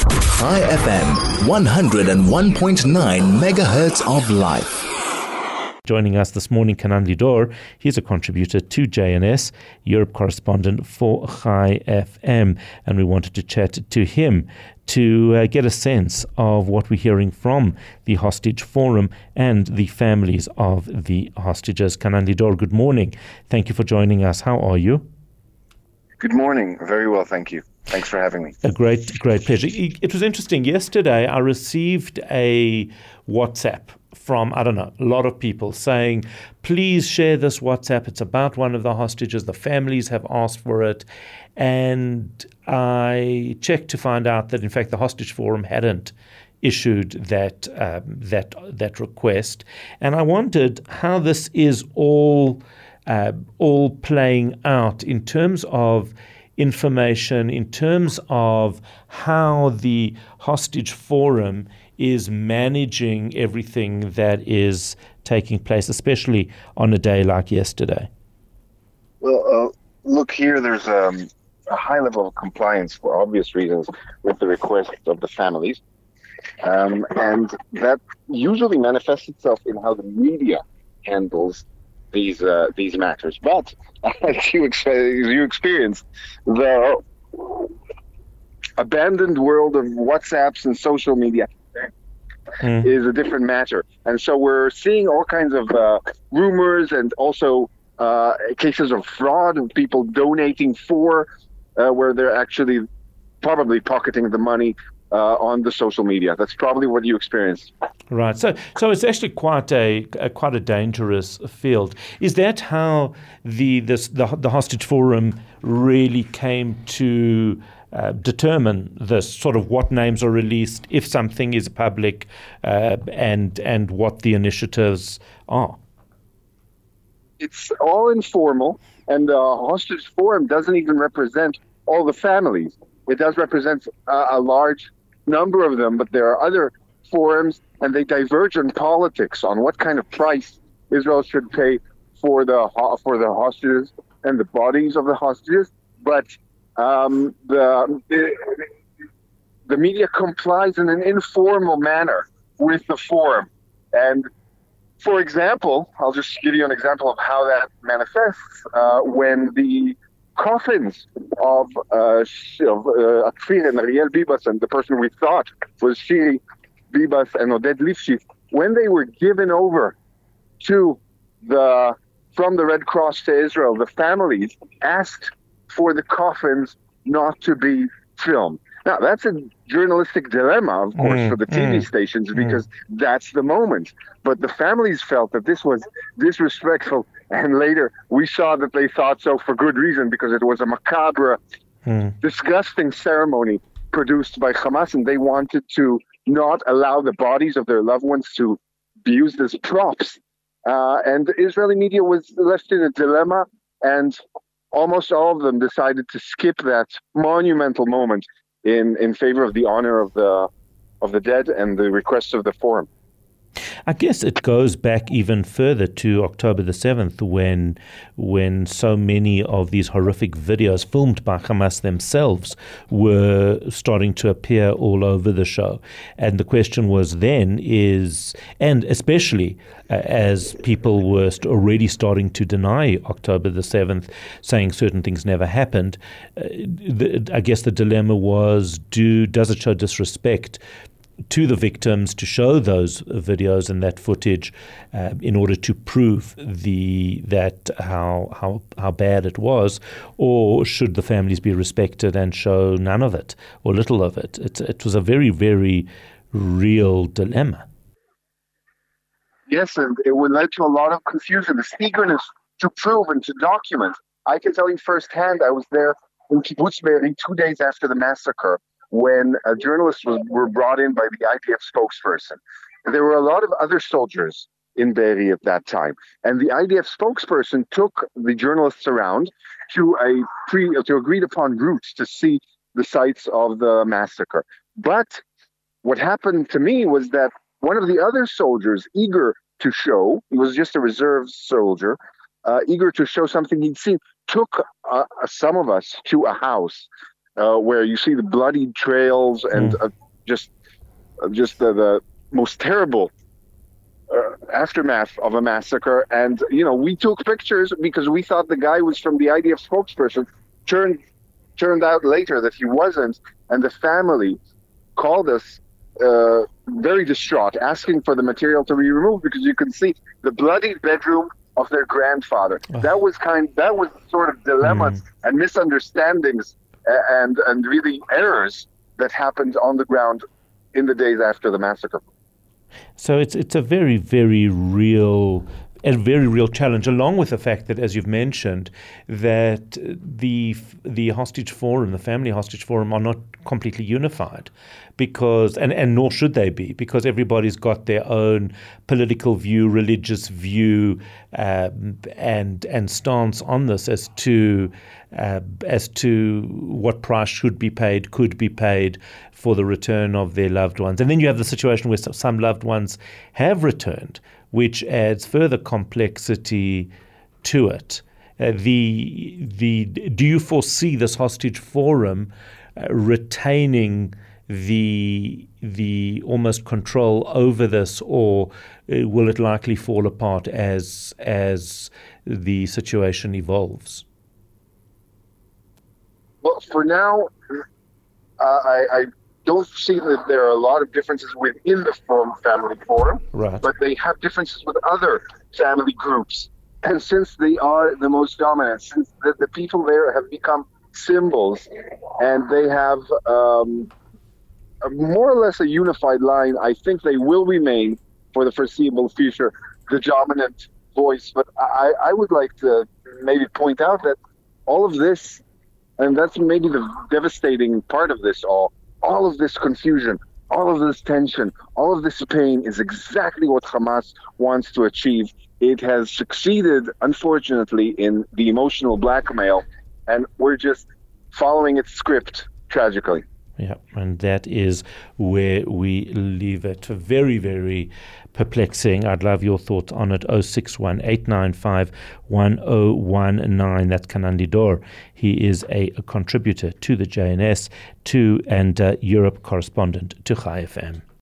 High FM, 101.9 megahertz of life. Joining us this morning, Kanan Lidor. He's a contributor to JNS, Europe correspondent for High FM, and we wanted to chat to him to get a sense of what we're hearing from the Hostage Forum and the families of the hostages. Kanan Lidor, good morning. Thank you for joining us. How are you? Good morning. Very well, thank you. Thanks for having me. A great pleasure. It was interesting. Yesterday, I received a WhatsApp from, a lot of people saying, please share this WhatsApp. It's about one of the hostages. The families have asked for it. And I checked to find out that, in fact, the Hostage Forum hadn't issued that request. And I wondered how this is all playing out in terms of information, in terms of how the Hostage Forum is managing everything that is taking place, especially on a day like yesterday. Well, look here, there's a high level of compliance for obvious reasons with the requests of the families. And that usually manifests itself in how the media handles these matters. But as you experienced, the abandoned world of WhatsApps and social media is a different matter. And so we're seeing all kinds of rumors and also cases of fraud of people donating for where they're actually probably pocketing the money on the social media. That's probably what you experienced. Right. So it's actually quite a dangerous field. Is that how the Hostage Forum really came to determine this, sort of what names are released, if something is public, and what the initiatives are? It's all informal, and the Hostage Forum doesn't even represent all the families. It does represent a large number of them, but there are other forums, and they diverge in politics on what kind of price Israel should pay for the hostages and the bodies of the hostages. But the media complies in an informal manner with the forum. And for example, I'll just give you an example of how that manifests. When the coffins of Akfir and Ariel Bibas and the person we thought was Shiri Bibas and Oded Lifshitz, when they were given over from the Red Cross to Israel, the families asked for the coffins not to be filmed. Now, that's a journalistic dilemma, of course, for the TV stations, because that's the moment. But the families felt that this was disrespectful, and later we saw that they thought so for good reason, because it was a macabre, disgusting ceremony produced by Hamas, and they wanted to not allow the bodies of their loved ones to be used as props. And the Israeli media was left in a dilemma, and almost all of them decided to skip that monumental moment in favor of the honor of the dead and the requests of the forum. I guess it goes back even further to October the 7th when so many of these horrific videos filmed by Hamas themselves were starting to appear all over the show. And the question was then and especially as people were already starting to deny October the 7th, saying certain things never happened, I guess the dilemma was, does it show disrespect to the victims to show those videos and that footage in order to prove how bad it was, or should the families be respected and show none of it or little of it? It was a very, very real dilemma. Yes, and it would lead to a lot of confusion, this eagerness to prove and to document. I can tell you firsthand, I was there in Kibbutz Be'eri 2 days after the massacre, when journalists were brought in by the IDF spokesperson. There were a lot of other soldiers in Be'eri at that time. And the IDF spokesperson took the journalists around to agreed upon routes to see the sites of the massacre. But what happened to me was that one of the other soldiers, eager to show, he was just a reserve soldier, eager to show something he'd seen, took some of us to a house where you see the bloody trails and just the most terrible aftermath of a massacre. And, we took pictures because we thought the guy was from the IDF spokesperson. Turned out later that he wasn't. And the family called us very distraught, asking for the material to be removed because you can see the bloody bedroom of their grandfather. That was sort of dilemmas and misunderstandings and really errors that happened on the ground in the days after the massacre. So it's a very, very real challenge, along with the fact that, as you've mentioned, that the hostage forum, the family hostage forum, are not completely unified, because and nor should they be, because everybody's got their own political view, religious view, and stance on this as to what price could be paid for the return of their loved ones. And then you have the situation where some loved ones have returned, which adds further complexity to it. Do you foresee this hostage forum retaining the almost control over this, or will it likely fall apart as the situation evolves? Well, for now, I don't see that there are a lot of differences within the family forum, right, but they have differences with other family groups. And since they are the most dominant, since the people there have become symbols, and they have more or less a unified line, I think they will remain for the foreseeable future the dominant voice. But I would like to maybe point out that all of this, and that's maybe the devastating part of this all of this confusion, all of this tension, all of this pain is exactly what Hamas wants to achieve. It has succeeded, unfortunately, in the emotional blackmail, and we're just following its script, tragically. Yeah, and that is where we leave it. Very, very perplexing. I'd love your thoughts on it. 061-895-1019. That's Kanandi Dor. He is a contributor to the JNS and Europe correspondent to Chai FM.